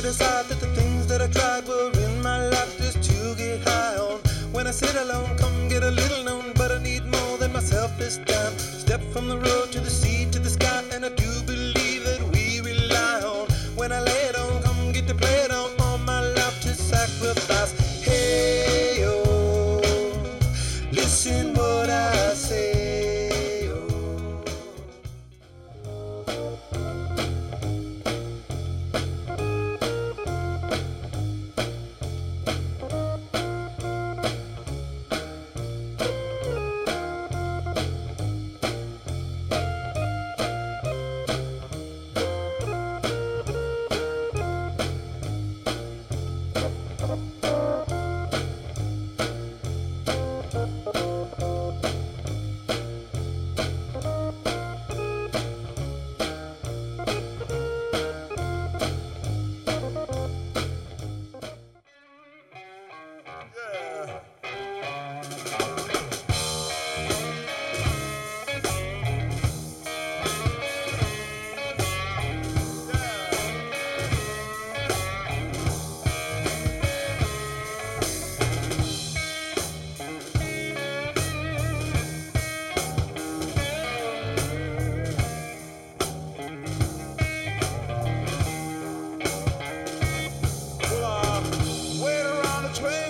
decide that the things that I tried were in my life just to get high on. When I sit alone, come get a little known, but I need more than myself this time. Step from the road to the sea to the sky, and I do believe that we rely on. When I lay it on, come get to play it on, all my life to sacrifice. Hey, oh, listen what I say, oh. Wait around the train.